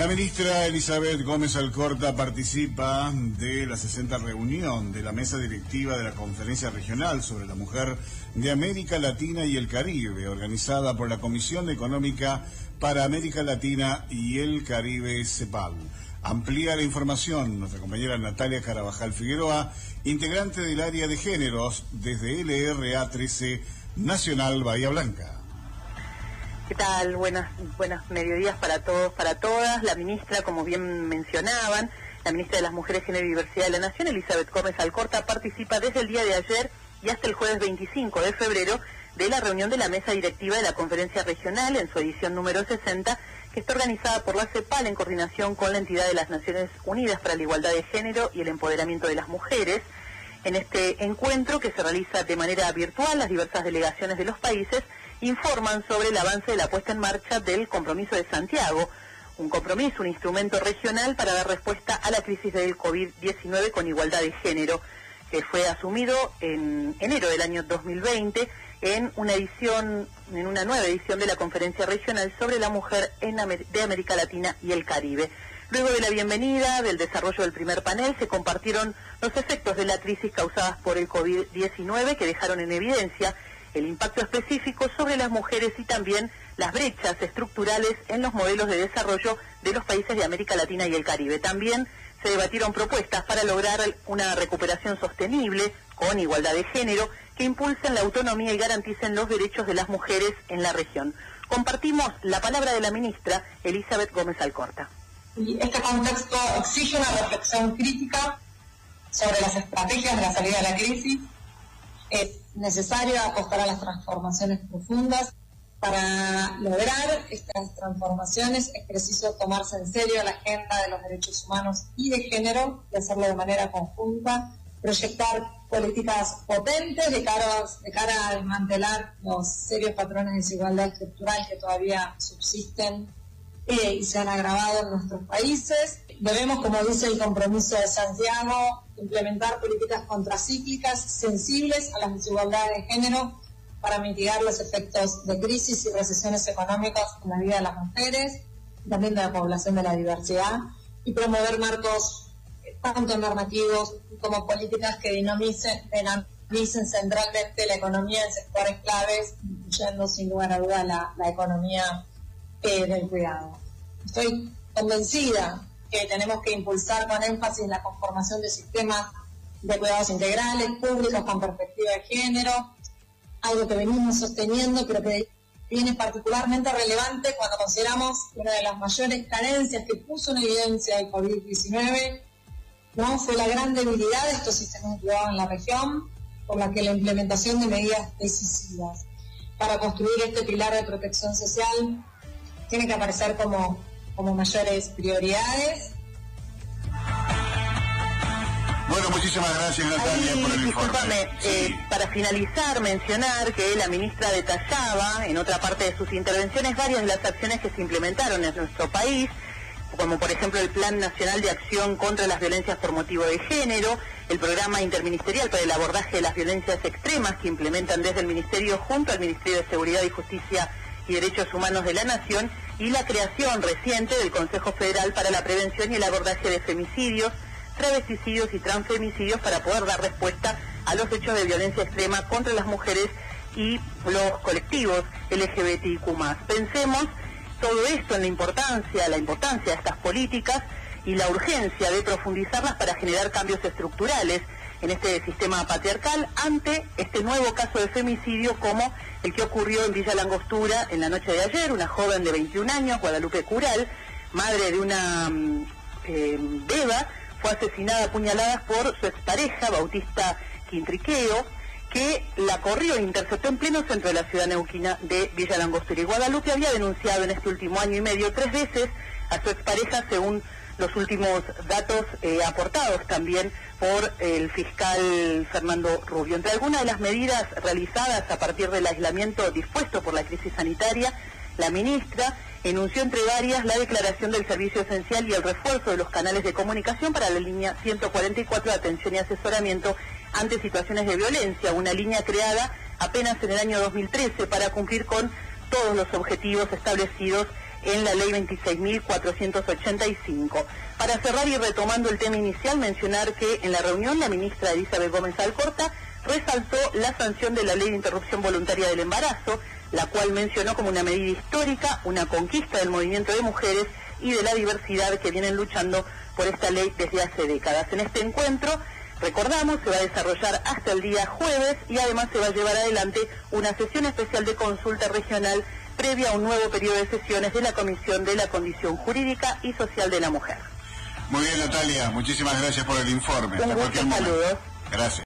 La ministra Elizabeth Gómez Alcorta participa de la 60ª reunión de la mesa directiva de la Conferencia Regional sobre la Mujer de América Latina y el Caribe, organizada por la Comisión Económica para América Latina y el Caribe, CEPAL. Amplía la información nuestra compañera Natalia Carabajal Figueroa, integrante del área de géneros desde LRA 13 Nacional Bahía Blanca. ¿Qué tal? Buenas mediodías para todos, para todas. La ministra, como bien mencionaban, la ministra de las Mujeres, Género y Diversidad de la Nación, Elizabeth Gómez Alcorta, participa desde el día de ayer y hasta el jueves 25 de febrero de la reunión de la mesa directiva de la Conferencia Regional en su edición número 60, que está organizada por la CEPAL en coordinación con la entidad de las Naciones Unidas para la Igualdad de Género y el Empoderamiento de las Mujeres. En este encuentro, que se realiza de manera virtual, las diversas delegaciones de los países informan sobre el avance de la puesta en marcha del Compromiso de Santiago, un compromiso, un instrumento regional para dar respuesta a la crisis del COVID-19 con igualdad de género, que fue asumido en enero del año 2020 en una nueva edición de la Conferencia Regional sobre la Mujer de América Latina y el Caribe. Luego de la bienvenida, del desarrollo del primer panel, se compartieron los efectos de la crisis causadas por el COVID-19 que dejaron en evidencia el impacto específico sobre las mujeres y también las brechas estructurales en los modelos de desarrollo de los países de América Latina y el Caribe. También se debatieron propuestas para lograr una recuperación sostenible con igualdad de género que impulsen la autonomía y garanticen los derechos de las mujeres en la región. Compartimos la palabra de la ministra Elizabeth Gómez Alcorta. Y este contexto exige una reflexión crítica sobre las estrategias de la salida de la crisis. Es necesario apostar a las transformaciones profundas. Para lograr estas transformaciones es preciso tomarse en serio la agenda de los derechos humanos y de género y hacerlo de manera conjunta, proyectar políticas potentes de cara a desmantelar los serios patrones de desigualdad estructural que todavía subsisten y se han agravado en nuestros países. Debemos, como dice el Compromiso de Santiago, implementar políticas contracíclicas sensibles a las desigualdades de género para mitigar los efectos de crisis y recesiones económicas en la vida de las mujeres, también de la población de la diversidad, y promover marcos tanto normativos como políticas que dinamicen centralmente la economía en sectores claves, incluyendo sin lugar a duda la economía del cuidado. Estoy convencida que tenemos que impulsar con énfasis la conformación de sistemas de cuidados integrales, públicos con perspectiva de género, algo que venimos sosteniendo, pero que viene particularmente relevante cuando consideramos una de las mayores carencias que puso en evidencia el COVID-19, ¿no? Fue la gran debilidad de estos sistemas de cuidado en la región, por la que la implementación de medidas decisivas para construir este pilar de protección social tiene que aparecer como mayores prioridades. Bueno, muchísimas gracias, Natalia, por el informe. Sí. Para finalizar, mencionar que la ministra detallaba en otra parte de sus intervenciones varias de las acciones que se implementaron en nuestro país, como por ejemplo el Plan Nacional de Acción contra las Violencias por Motivo de Género, el Programa Interministerial para el Abordaje de las Violencias Extremas que implementan desde el Ministerio junto al Ministerio de Seguridad y Justicia y Derechos Humanos de la Nación, y la creación reciente del Consejo Federal para la Prevención y el Abordaje de Femicidios, travesticidios y transfemicidios para poder dar respuesta a los hechos de violencia extrema contra las mujeres y los colectivos LGBTIQ+. Pensemos todo esto en la importancia de estas políticas y la urgencia de profundizarlas para generar cambios estructurales en este sistema patriarcal ante este nuevo caso de femicidio como el que ocurrió en Villa Langostura en la noche de ayer. Una joven de 21 años, Guadalupe Cural, madre de una beba, fue asesinada a puñaladas por su expareja, Bautista Quintriqueo, que la corrió e interceptó en pleno centro de la ciudad neuquina de Villa Langostura. Y Guadalupe había denunciado en este último año y medio 3 veces a su expareja, según los últimos datos aportados también por el fiscal Fernando Rubio. Entre algunas de las medidas realizadas a partir del aislamiento dispuesto por la crisis sanitaria, la ministra enunció entre varias la declaración del servicio esencial y el refuerzo de los canales de comunicación para la línea 144 de atención y asesoramiento ante situaciones de violencia, una línea creada apenas en el año 2013 para cumplir con todos los objetivos establecidos en la ley 26.485. Para cerrar y retomando el tema inicial, mencionar que en la reunión la ministra Elizabeth Gómez Alcorta resaltó la sanción de la ley de interrupción voluntaria del embarazo, la cual mencionó como una medida histórica, una conquista del movimiento de mujeres y de la diversidad que vienen luchando por esta ley desde hace décadas. En este encuentro, recordamos, se va a desarrollar hasta el día jueves y además se va a llevar adelante una sesión especial de consulta regional previa a un nuevo periodo de sesiones de la Comisión de la Condición Jurídica y Social de la Mujer. Muy bien, Natalia, muchísimas gracias por el informe. Con gusto, saludos. Gracias.